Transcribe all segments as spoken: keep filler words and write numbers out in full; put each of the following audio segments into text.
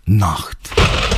Nacht.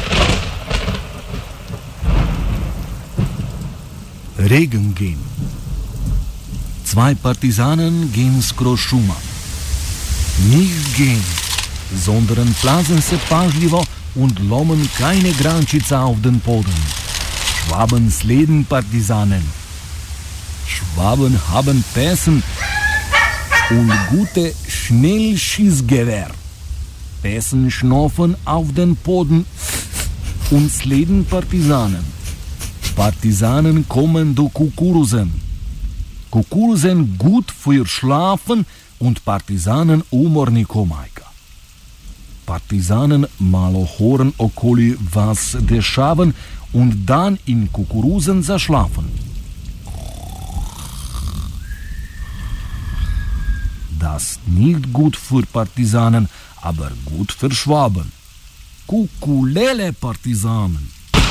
Regen gehen. Zwei Partisanen gehen skroz šuma. Nicht gehen, sondern blasen se pažljivo und lomen keine Grančica auf den Boden. Schwaben sleden Partisanen. Schwaben haben Pässen und gute Schnellschießgewehr. Pässen schnaufen auf den Boden und sleden Partisanen. Partisanen kommen do Kukuruzen. Kukuruzen gut für Schlafen und Partisanen umorni komajka. Partisanen malo hören okoli was dešaven und dann in Kukuruzen zaschlafen. Das nicht gut für Partisanen, aber gut für Schwaben. Kukulele Partisanen.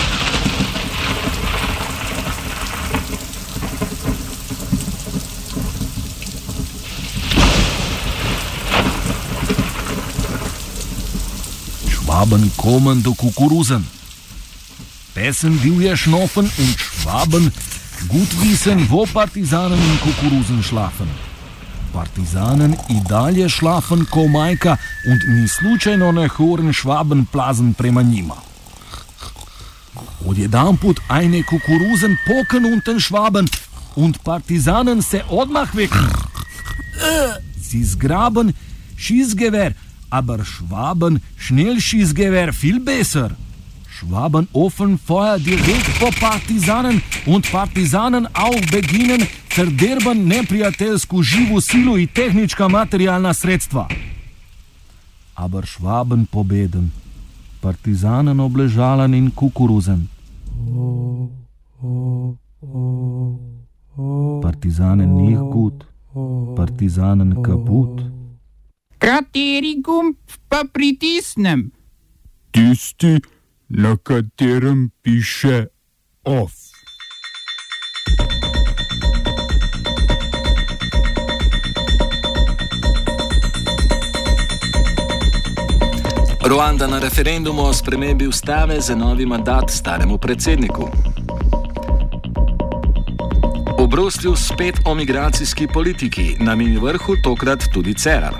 Schwaben kommen do Kukuruzen. Pässen divje schnaufen und Schwaben gut wissen, wo Partisanen in Kukuruzen schlafen. Partisanen i dalje schlafen ko majka und ni slučajno ne hören Schwaben plazen prema njima. Odjedanput eine Kukuruzen poken unten Schwaben und Partisanen se odmah wecken. Sie zgraben Schießgewehr, aber Schwaben Schnellschießgewehr viel besser. Schwaben offen Feuer direkt vor Partisanen und Partisanen auch beginnen verderben neprijateljsku živu silu i tehnička materijalna sredstva. Aber Schwaben pobeden, Partisanen obležalen in Kukuruzen. Partisanen nicht gut, Partisanen kaputt. Kateri gumb pa pritisnem? Tisti, na katerem piše off. Ruanda na referendumu o spremembi ustave za novi mandat staremu predsedniku. V Bruslju spet o migracijski politiki, na mini vrhu tokrat tudi Cerar.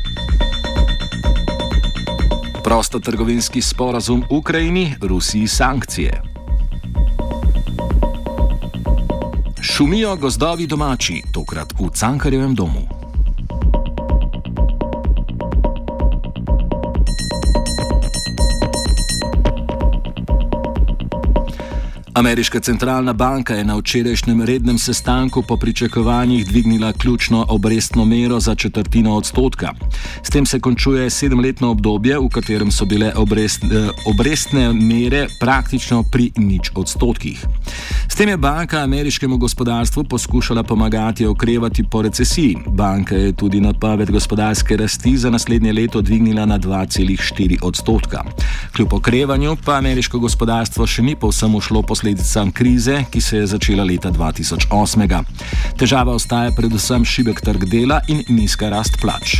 Prostotrgovinski sporazum v Ukrajini, Rusiji sankcije. Šumijo gozdovi domači, tokrat v Cankarjevem domu. Ameriška centralna banka je na včerajšnjem rednem sestanku po pričakovanjih dvignila ključno obrestno mero za četrtino odstotka. S tem se končuje sedemletno obdobje, v katerem so bile obrest, eh, obrestne mere praktično pri nič odstotkih. S tem je banka ameriškemu gospodarstvu poskušala pomagati okrevati po recesiji. Banka je tudi napoved gospodarske rasti za naslednje leto dvignila na dva cela štiri odstotka. Kljub okrevanju pa ameriško gospodarstvo še ni povsem ušlo posledicam krize, ki se je začela leta dva tisoč osem. Težava ostaja predvsem šibek trg dela in nizka rast plač.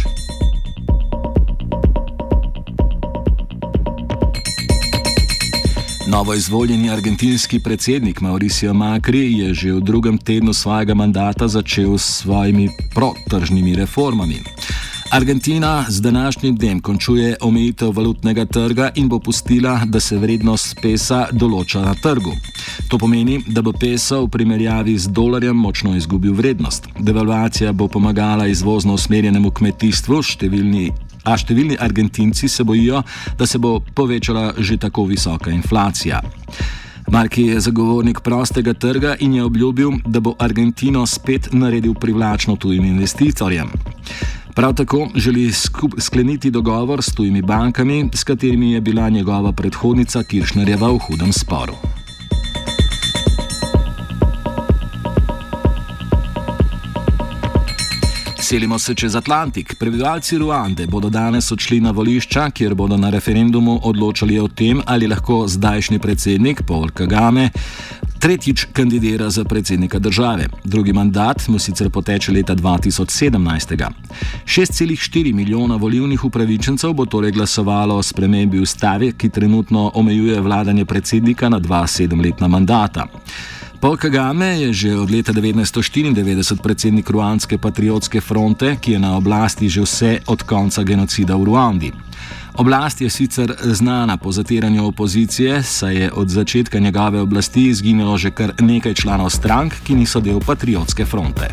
Novo izvoljeni argentinski predsednik Mauricio Macri je že v drugem tednu svojega mandata začel s svojimi protržnimi reformami. Argentina z današnjim dnem končuje omejitev valutnega trga in bo pustila, da se vrednost pesa določa na trgu. To pomeni, da bo peso v primerjavi z dolarjem močno izgubil vrednost. Devalvacija bo pomagala izvozno usmerjenemu kmetijstvu, številni, a številni Argentinci se bojijo, da se bo povečala že tako visoka inflacija. Marki je zagovornik prostega trga in je obljubil, da bo Argentino spet naredil privlačno tujim investitorjem. Prav tako želi skup skleniti dogovor s tujimi bankami, s katerimi je bila njegova predhodnica Kirchnerjeva v hudem sporu. Selimo se čez Atlantik. Prebivalci Ruande bodo danes odšli na volišča, kjer bodo na referendumu odločali o tem, ali lahko zdajšnji predsednik Paul Kagame Tretjič kandidira za predsednika države. Drugi mandat mu sicer poteče leta dva tisoč sedemnajst. šest celih štiri milijona volilnih upravičencev bo torej glasovalo o spremembi ustave, ki trenutno omejuje vladanje predsednika na dva sedemletna mandata. Paul Kagame je že od leta devetnajststo štiriindevetdeset predsednik ruandske patriotske fronte, ki je na oblasti že vse od konca genocida v Ruandi. Oblast je sicer znana po zatiranju opozicije, saj je od začetka njegove oblasti izginilo že kar nekaj članov strank, ki niso del patriotske fronte.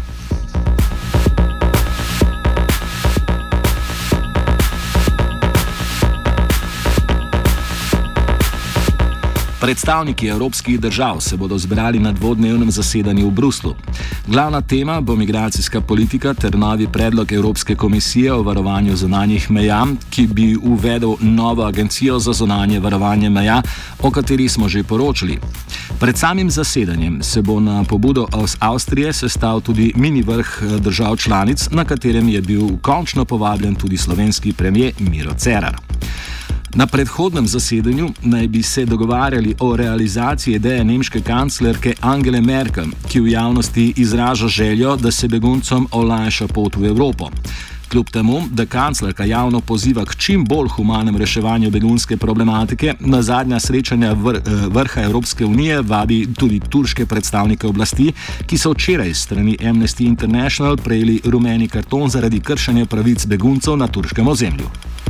Predstavniki evropskih držav se bodo zbrali na dvodnevnem zasedanju v Bruslu. Glavna tema bo migracijska politika ter novi predlog Evropske komisije o varovanju zunanjih meja, ki bi uvedel novo agencijo za zunanje varovanje meja, o kateri smo že poročali. Pred samim zasedanjem se bo na pobudo Avstrije sestal tudi mini vrh držav članic, na katerem je bil končno povabljen tudi slovenski premier Miro Cerar. Na predhodnem zasedanju naj bi se dogovarjali o realizaciji ideje nemške kanclerke Angele Merkel, ki v javnosti izraža željo, da se beguncom olajša pot v Evropo. Kljub temu, da kanclerka javno poziva k čim bolj humanem reševanju begunske problematike, na zadnja srečanja vr vrha Evropske unije vabi tudi turške predstavnike oblasti, ki so včeraj strani Amnesty International prejeli rumeni karton zaradi kršenja pravic beguncev na turškem ozemlju.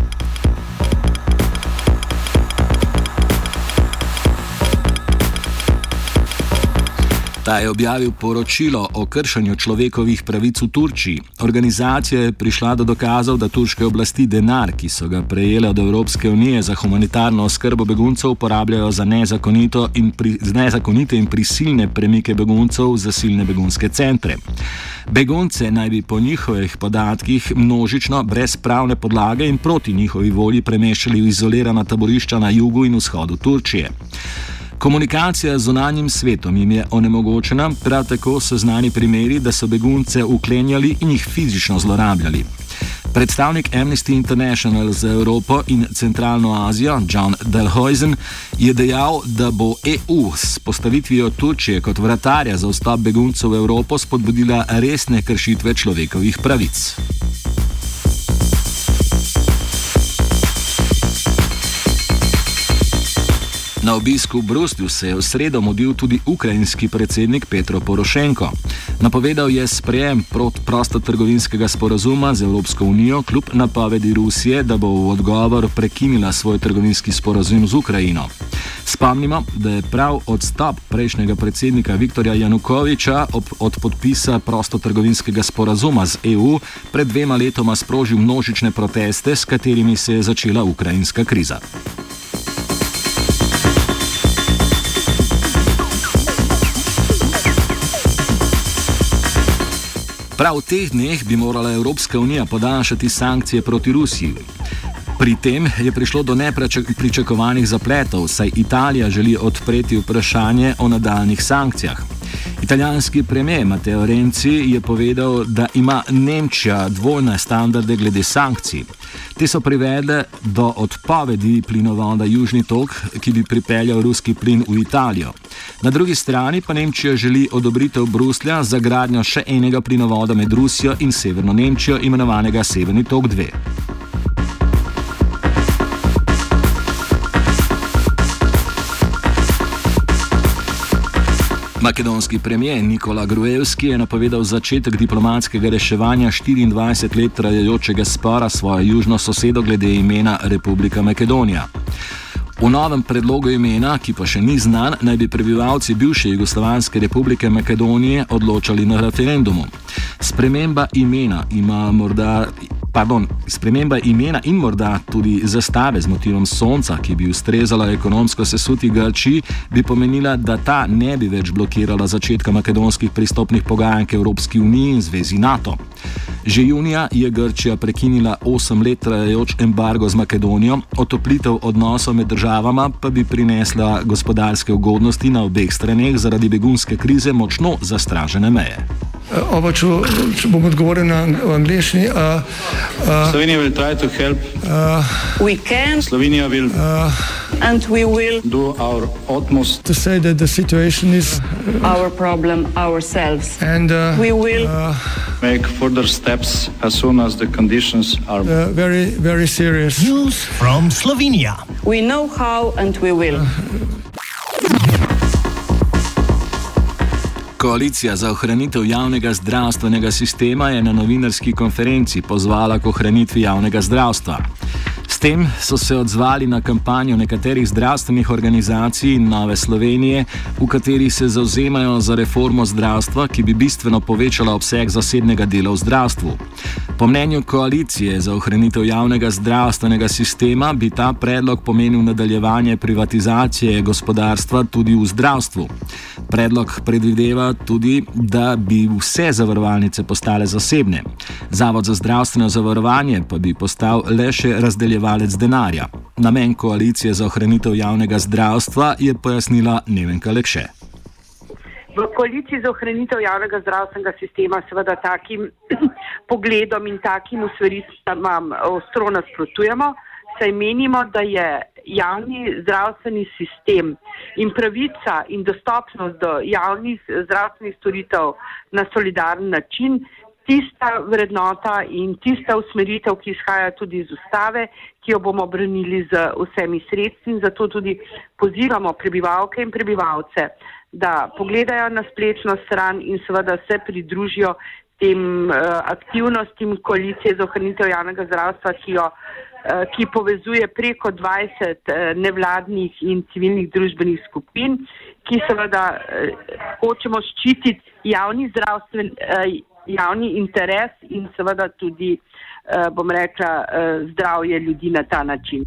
Ta je objavil poročilo o kršenju človekovih pravic v Turčiji. Organizacija je prišla do dokazov, da turške oblasti denar, ki so ga prejele od Evropske unije za humanitarno oskrbo beguncev, uporabljajo za nezakonito in pri, nezakonite in prisilne premike beguncev v zasilne begunske centre. Begunce naj bi po njihovih podatkih množično, brez pravne podlage in proti njihovi volji premeščali v izolirana taborišča na jugu in vzhodu Turčije. Komunikacija z zunanjim svetom jim je onemogočena, prav tako so znani primeri, da so begunce uklenjali in jih fizično zlorabljali. Predstavnik Amnesty International za Evropo in Centralno Azijo, John Delhuizen, je dejal, da bo E U s postavitvijo Turčije kot vratarja za vstop beguncev v Evropo spodbudila resne kršitve človekovih pravic. Na obisku v Bruslju se je v sredo mudil tudi ukrajinski predsednik Petro Porošenko. Napovedal je sprejem prostotrgovinskega sporazuma z Evropsko unijo kljub napovedi Rusije, da bo v odgovor prekinila svoj trgovinski sporazum z Ukrajino. Spomnimo, da je prav odstop prejšnjega predsednika Viktorja Janukoviča ob, od podpisa prostotrgovinskega sporazuma z E U pred dvema letoma sprožil množične proteste, s katerimi se je začela ukrajinska kriza. Prav v teh dneh bi morala Evropska unija podaljšati sankcije proti Rusiji. Pri tem je prišlo do nepričakovanih zapletov, saj Italija želi odpreti vprašanje o nadaljnih sankcijah. Italijanski premier Matteo Renzi je povedal, da ima Nemčija dvojne standarde glede sankcij. Te so privedle do odpovedi plinovoda Južni tok, ki bi pripeljal ruski plin v Italijo. Na drugi strani pa Nemčija želi odobritev Bruslja za gradnjo še enega plinovoda med Rusijo in Severno Nemčijo, imenovanega Severni tok dva. Makedonski premier Nikola Gruevski je napovedal začetek diplomatskega reševanja štiriindvajset let trajajočega spora s svojo južno sosedo glede imena Republika Makedonija. V novem predlogu imena, ki pa še ni znan, naj bi prebivalci bivše Jugoslovanske republike Makedonije odločali na referendumu. Sprememba imena ima morda... Pardon, sprememba imena in morda tudi zastave z motivom sonca, ki bi ustrezala ekonomsko sesuti Grčiji, bi pomenila, da ta ne bi več blokirala začetka makedonskih pristopnih pogajanj k Evropski uniji in zvezi NATO. Že junija je Grčija prekinila osem let trajajoč embargo z Makedonijo, otoplitev odnosov med državama pa bi prinesla gospodarske ugodnosti na obeh straneh zaradi begunske krize močno zastražene meje. Oba, če, če bom odgovoril na angliški. Uh, uh, Slovenija will try to help. Uh, We can. Slovenija will. Uh, and we will do our utmost to say that the situation is our problem ourselves. and uh, We will uh, make further steps as soon as the conditions are uh, very, very serious. News from Slovenia. we know how and we will. Koalicija za ohranitev javnega zdravstvenega sistema je na novinarski konferenci pozvala k ohranitvi javnega zdravstva. S tem so se odzvali na kampanjo nekaterih zdravstvenih organizacij in Nove Slovenije, v kateri se zavzemajo za reformo zdravstva, ki bi bistveno povečala obseg zasebnega dela v zdravstvu. Po mnenju koalicije za ohranitev javnega zdravstvenega sistema bi ta predlog pomenil nadaljevanje privatizacije gospodarstva tudi v zdravstvu. Predlog predvideva tudi, da bi vse zavarovalnice postale zasebne. Zavod za zdravstveno zavarovanje pa bi postal le še razdeljevalec denarja. Namen koalicije za ohranitev javnega zdravstva je pojasnila Nevenka Lekše. V koaliciji za ohranitev javnega zdravstvenega sistema seveda takim pogledom in takim usmeritvam ostro nasprotujemo, saj menimo, da je javni zdravstveni sistem in pravica in dostopnost do javnih zdravstvenih storitev na solidaren način tista vrednota in tista usmeritev, ki izhaja tudi iz ustave, ki jo bomo branili z vsemi sredstvi, in zato tudi pozivamo prebivalke in prebivalce, da pogledajo na spletno stran in seveda se pridružijo tem uh, aktivnostim koalicije za ohranitev javnega zdravstva, ki jo uh, ki povezuje preko dvajset uh, nevladnih in civilnih družbenih skupin, ki seveda uh, hočemo ščititi javni zdravstven, uh, javni interes in seveda tudi, uh, bom rekla, uh, zdravje ljudi na ta način.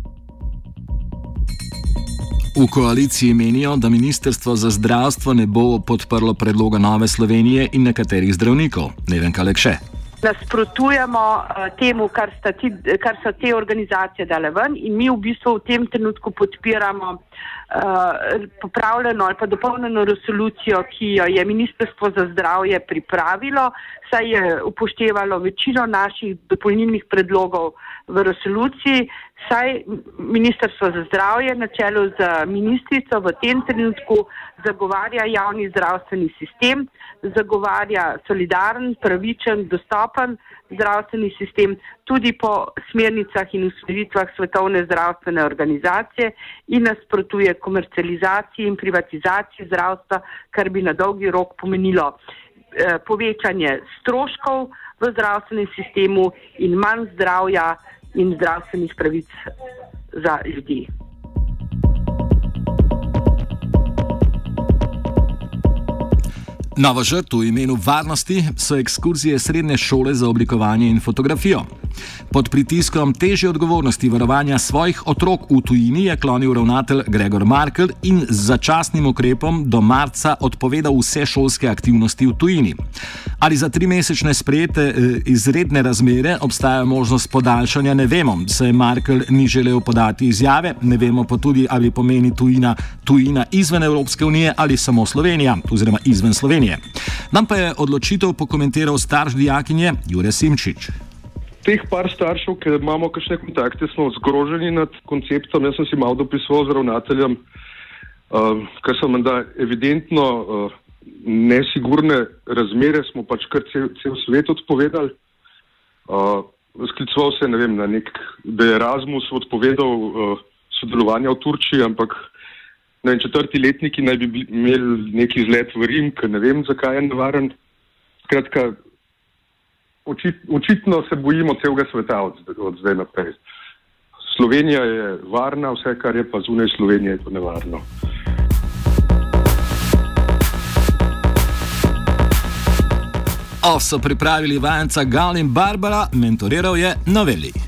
V koaliciji menijo, da Ministrstvo za zdravstvo ne bo podprlo predloga Nove Slovenije in nekaterih zdravnikov. Nevenka Lekše. Nasprotujemo uh, temu, kar, ti, kar so te organizacije dale ven, in mi v bistvu v tem trenutku podpiramo uh, popravljeno ali pa dopolnjeno resolucijo, ki jo je Ministrstvo za zdravje pripravilo, saj je upoštevalo večino naših dopolnilnih predlogov v resoluciji, saj Ministrstvo za zdravje na čelu z ministrico v tem trenutku zagovarja javni zdravstveni sistem, zagovarja solidaren, pravičen, dostopen zdravstveni sistem tudi po smernicah in usmeritvah Svetovne zdravstvene organizacije in nasprotuje komercializaciji in privatizaciji zdravstva, kar bi na dolgi rok pomenilo eh, povečanje stroškov v zdravstvenem sistemu in manj zdravja in zdravstvenih pravic za ljudi. Nova žrtev v imenu varnosti so ekskurzije srednje šole za oblikovanje in fotografijo. Pod pritiskom težje odgovornosti varovanja svojih otrok v tujini je klonil ravnatelj Gregor Markel in z začasnim ukrepom do marca odpovedal vse šolske aktivnosti v tujini. Ali za trimesečne sprejete izredne razmere obstaja možnost podaljšanja, ne vemo, saj Markel ni želel podati izjave, ne vemo pa tudi, ali pomeni tujina tujina izven Evropske unije ali samo Slovenija oziroma izven Slovenije. Nam pa je odločitev pokomentiral starš dijakinje Jure Simčič. Teh par staršev, ki imamo kakšne kontakte, smo zgroženi nad konceptom. Jaz sem si malo dopisoval z ravnateljem, uh, ker so menda evidentno uh, nesigurne razmere, smo pač kar cel, cel svet odpovedali. Uh, sklicoval se, ne vem, na nek, da je Erasmus odpovedal uh, sodelovanja v Turčiji, ampak ne vem, četrti letniki naj bi imeli neki izlet v Rim, ker ne vem, zakaj je nevaren. Skratka, Očit, očitno se bojimo celega sveta od, od zdaj naprej. Slovenija je varna, vse, kar je pa zunaj Slovenije, je to nevarno. O, so pripravili vajenca Gal in Barbara, mentoriral je Noveli.